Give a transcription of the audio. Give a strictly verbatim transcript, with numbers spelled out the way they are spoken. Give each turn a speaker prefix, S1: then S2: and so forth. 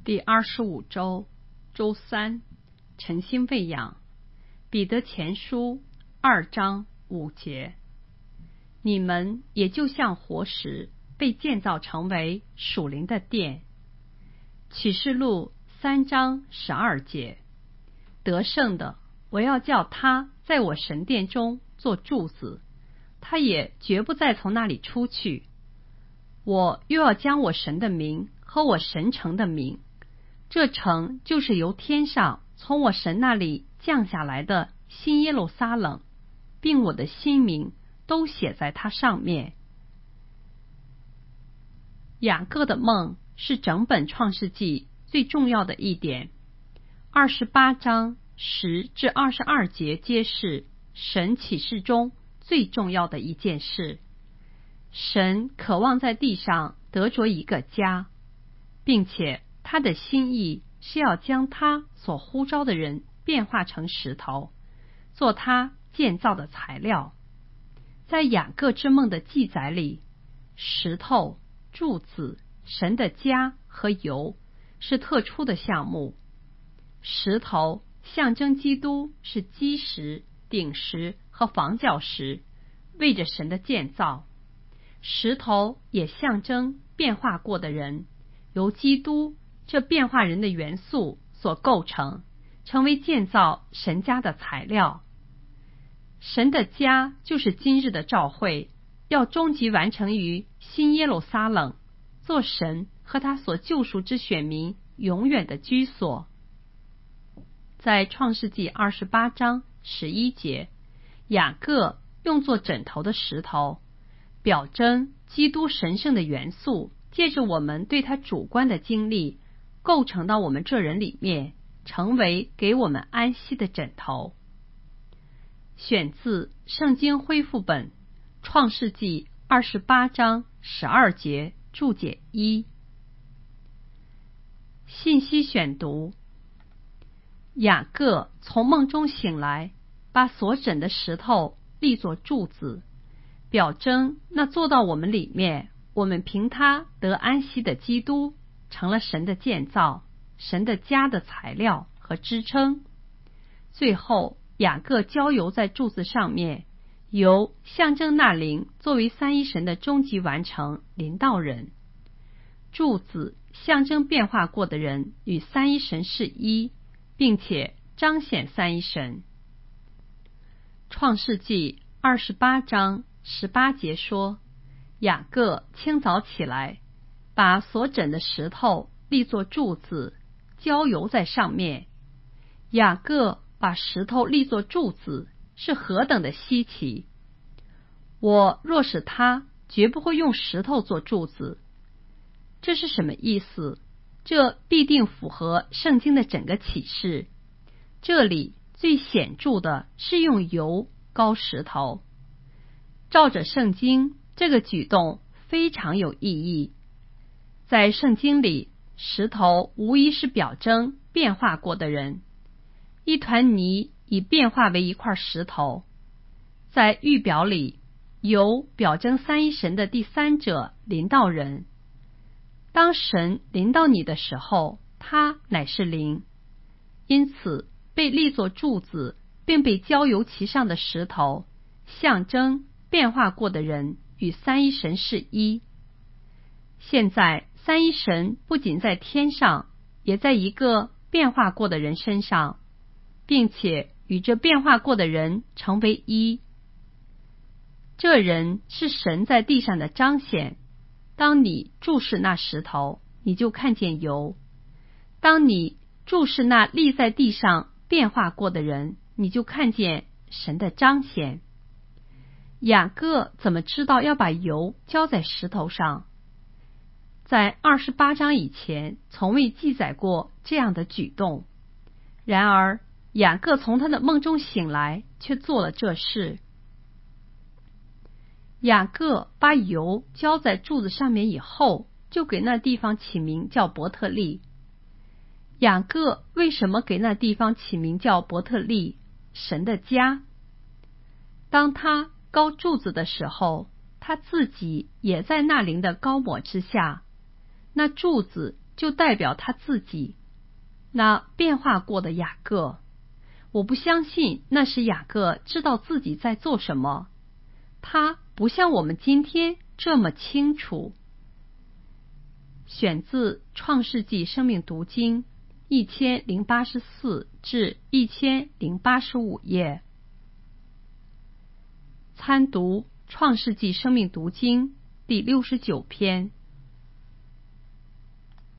S1: 第二十五周，周三，晨星喂养。彼得前书二章五节，你们也就像活石，被建造成为属灵的殿。启示录三章十二节，得胜的，我要叫他在我神殿中做柱子，他也绝不再从那里出去。我又要将我神的名和我神城的名，这城就是由天上从我神那里降下来的新耶路撒冷，并我的新名都写在它上面。雅各的梦是整本创世纪最重要的一点。二十八章十至二十二节揭示神启示中最重要的一件事。神渴望在地上得着一个家，并且他的心意是要将他所呼召的人变化成石头，做他建造的材料。在雅各之梦的记载里，石头、柱子、神的家和油是特殊的项目。石头象征基督是基石、顶石和房角石，为着神的建造。石头也象征变化过的人，由基督这变化人的元素所构成，成为建造神家的材料。神的家就是今日的召会，要终极完成于新耶路撒冷，做神和他所救赎之选民永远的居所。在创世纪二十八章十一节，雅各用作枕头的石头，表征基督神圣的元素借着我们对他主观的经历构成到我们这人里面，成为给我们安息的枕头。选自圣经恢复本创世纪二十八章十二节注解一。信息选读：雅各从梦中醒来，把所枕的石头立作柱子，表征那坐到我们里面，我们凭他得安息的基督，成了神的建造、神的家的材料和支撑。最后雅各浇油在柱子上面，油象征那灵作为三一神的终极完成临到人。柱子象征变化过的人与三一神是一，并且彰显三一神。创世纪二十八章十八节说，雅各清早起来，把所枕的石头立作柱子，浇油在上面。雅各把石头立作柱子是何等的稀奇！我若是他，绝不会用石头做柱子。这是什么意思？这必定符合圣经的整个启示。这里最显著的是用油膏石头。照着圣经，这个举动非常有意义。在圣经里，石头无疑是表征变化过的人。一团泥已变化为一块石头。在预表里，油表征三一神的第三者临到人。当神临到你的时候，他乃是灵。因此被立作柱子并被浇油其上的石头，象征变化过的人与三一神是一。现在三一神不仅在天上，也在一个变化过的人身上，并且与这变化过的人成为一。这人是神在地上的彰显。当你注视那石头，你就看见油；当你注视那立在地上变化过的人，你就看见神的彰显。雅各怎么知道要把油浇在石头上？在二十八章以前从未记载过这样的举动。然而雅各从他的梦中醒来，却做了这事。雅各把油浇在柱子上面以后，就给那地方起名叫伯特利。雅各为什么给那地方起名叫伯特利？神的家。当他膏柱子的时候，他自己也在那灵的膏抹之下。那柱子就代表他自己，那变化过的雅各。我不相信那时雅各知道自己在做什么，他不像我们今天这么清楚。选自《创世纪生命读经》一千零八十四至一千零八十五页。参读《创世纪生命读经》第六十九篇。